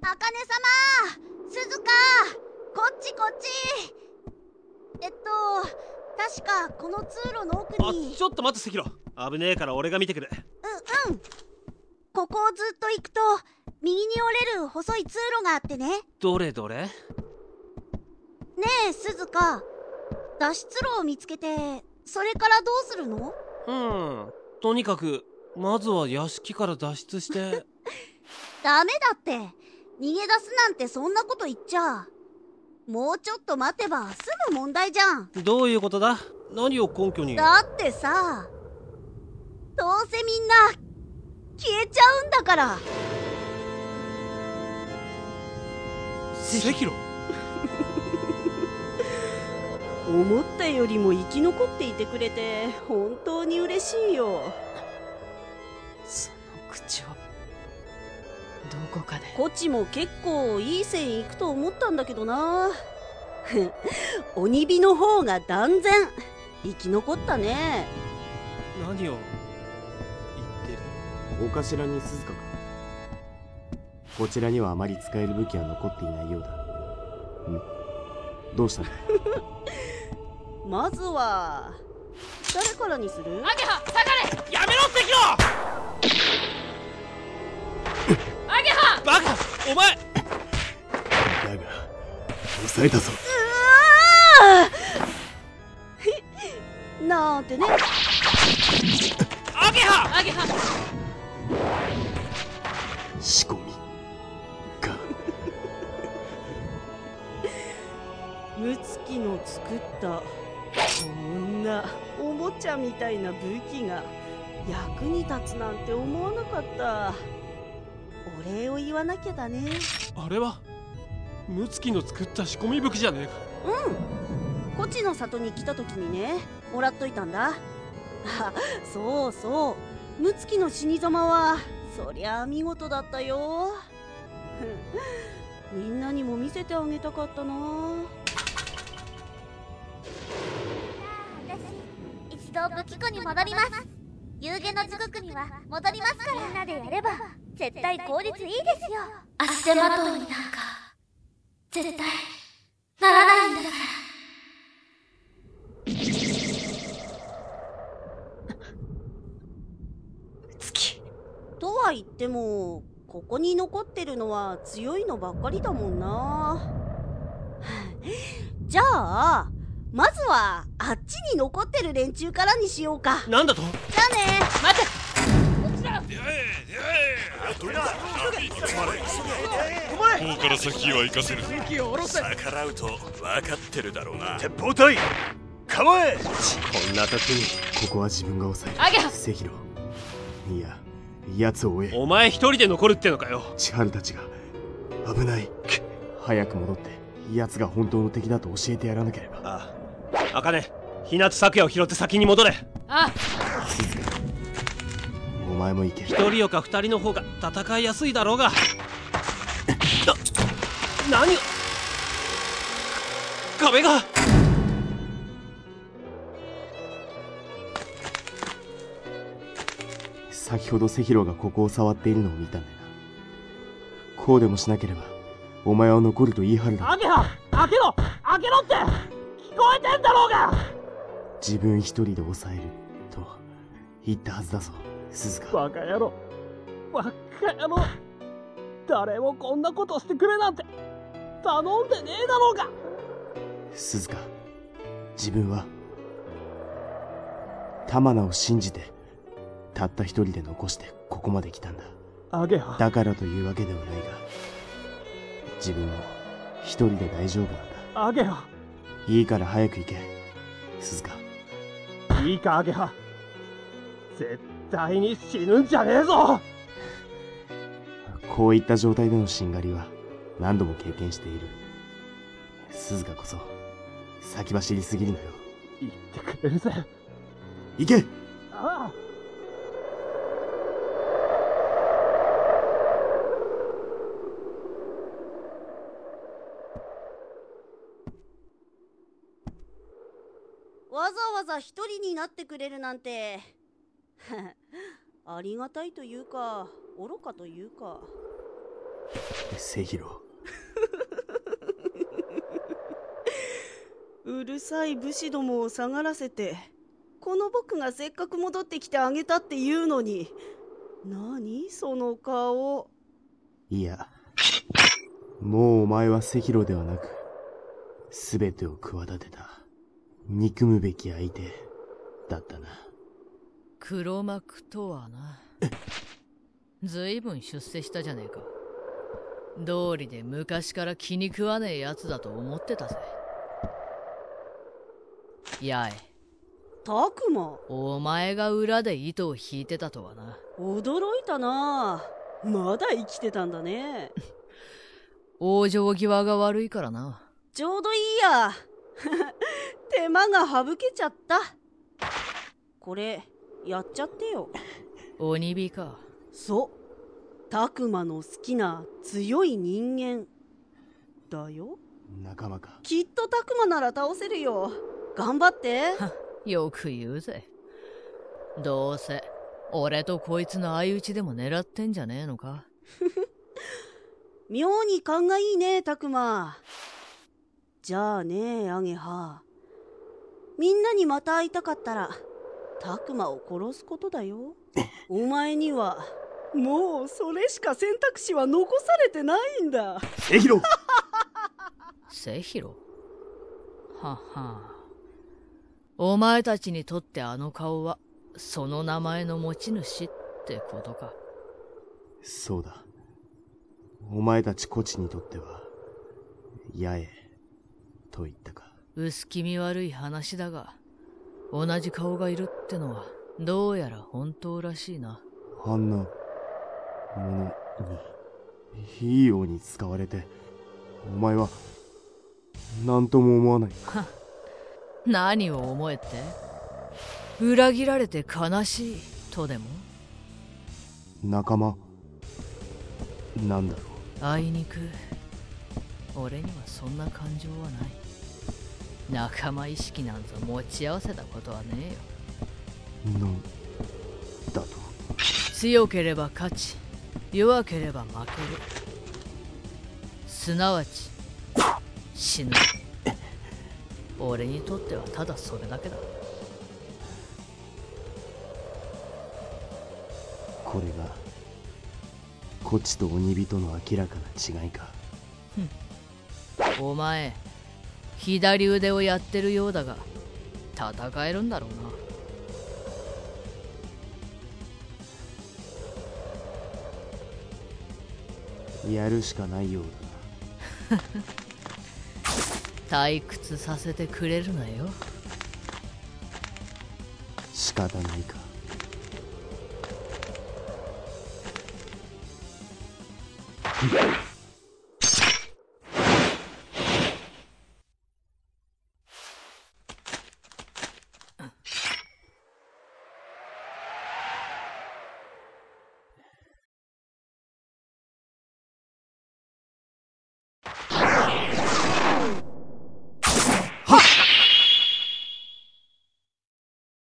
あかね様、鈴鹿、こっちこっち。確かこの通路の奥に。 ちょっと待って関ロ、危ねえから俺が見てくる。 うん。ここをずっと行くと右に折れる細い通路があってね。 どれどれ？ ねえ鈴鹿、脱出路を見つけてそれからどうするの？ とにかくまずは屋敷から脱出してダメだって、逃げ出すなんてそんなこと言っちゃ。もうちょっと待てば済む問題じゃん。 どういうことだ？何を根拠に？ だってさ、どうせみんな消えちゃうんだから。 関ロ思ったよりも生き残っていてくれて本当に嬉しいよ。 その口調、どこかで。 こっちも結構いい線いくと思ったんだけどな。鬼火の方が断然生き残ったね。 何を言ってる？ お頭に鈴鹿か。こちらにはあまり使える武器は残っていないようだ。どうしたんだ？ まずは誰からにする？ アゲハ下がれ！ やめろ関ロアゲハ！ バカお前！ だが抑えたぞ。 なんてね。 アゲハ！ アゲハ！ 仕込みか。 ムツキの作ったこんなおもちゃみたいな武器が役に立つなんて思わなかった。お礼を言わなきゃだね。 あれはムツキの作った仕込み武器じゃねえか。 こっちの里に来た時にね、もらっといたんだ。あ、そうそう、ムツキの死に様はそりゃあ見事だったよ。みんなにも見せてあげたかったな。 私一度武器庫に戻ります。夕げの地獄には戻りますから。みんなでやれば絶対効率いいですよ。 足手まといになんか絶対ならないんだから。 とは言ってもここに残ってるのは強いのばっかりだもんな。じゃあまずはあっちに残ってる連中からにしようか。 なんだと？ じゃあね。 待て！ ここから先は行かせる。逆らうと分かってるだろうな。 鉄砲隊構え。こんな時にここは自分が抑える。 アゲハ！ 関ロ、いや奴を追え。 お前一人で残るってのかよ。 千春たちが危ない。早く戻って奴が本当の敵だと教えてやらなければ。 ああ、茜、日向咲夜を拾って先に戻れ。 あ、 お前も行け。 一人よか二人の方が戦いやすいだろうが。何を？壁が。 先ほどセヒロがここを触っているのを見たんだよな。こうでもしなければお前は残ると言い張るだろ。 アゲハ、開けろ開けろって聞こえてんだろうが。 自分一人で抑えると言ったはずだぞ鈴鹿。 バカ野郎、バカ野郎、誰もこんなことしてくれなんて頼んでねえだろうが。 鈴鹿、自分は玉名を信じてたった一人で残してここまで来たんだ。 アゲハ、 だからというわけではないが自分も一人で大丈夫なんだ。 アゲハ、 いいから早く行け鈴鹿。 いいかアゲハ、絶対に死ぬんじゃねえぞ。 こういった状態でのしんがりは何度も経験している。鈴鹿こそ先走りすぎるなよ。 言ってくれるぜ。 行け。 ああ、 わざわざ一人になってくれるなんてありがたいというか愚かというか。 セヒロ。 うるさい武士どもを下がらせて、この僕がせっかく戻ってきてあげたっていうのに、何その顔。 いや、もうお前はセヒロではなく、すべてを企てた憎むべき相手だったな。 黒幕とはな。ずいぶん出世したじゃねえか。道理で昔から気に食わねえやつだと思ってたぜ。八重、 たくま、 お前が裏で糸を引いてたとはな。 驚いたな。まだ生きてたんだね。 往生際が悪いからな。 ちょうどいいや。手間が省けちゃった。これやっちゃってよ。 鬼火か。 そう、たくまの好きな強い人間だよ。 仲間か。 きっとたくまなら倒せるよ。頑張って。 よく言うぜ。どうせ俺とこいつの相打ちでも狙ってんじゃねえのか。 妙に勘がいいね、たくま。じゃあね、アゲハ。みんなにまた会いたかったらたくまを殺すことだよ。お前にはもうそれしか選択肢は残されてないんだ。 セヒロ。 セヒロ。はは。お前たちにとってあの顔はその名前の持ち主ってことか。 そうだ。お前たちコチにとっては八重と言ったか。 薄気味悪い話だが、同じ顔がいるってのはどうやら本当らしいな。 あんなものにいいように使われて、お前は何とも思わない。 何を思えって？裏切られて悲しいとでも？ 仲間なんだろう。 あいにく俺にはそんな感情はない。仲間意識なんぞ持ち合わせたことはねえよ。 なんだと。 強ければ勝ち、弱ければ負ける。すなわち死ぬ。俺にとってはただそれだけだ。 これがコチと鬼人の明らかな違いか。 お前左腕をやってるようだが戦えるんだろうな。 やるしかないようだな。 退屈させてくれるなよ。 仕方ないか。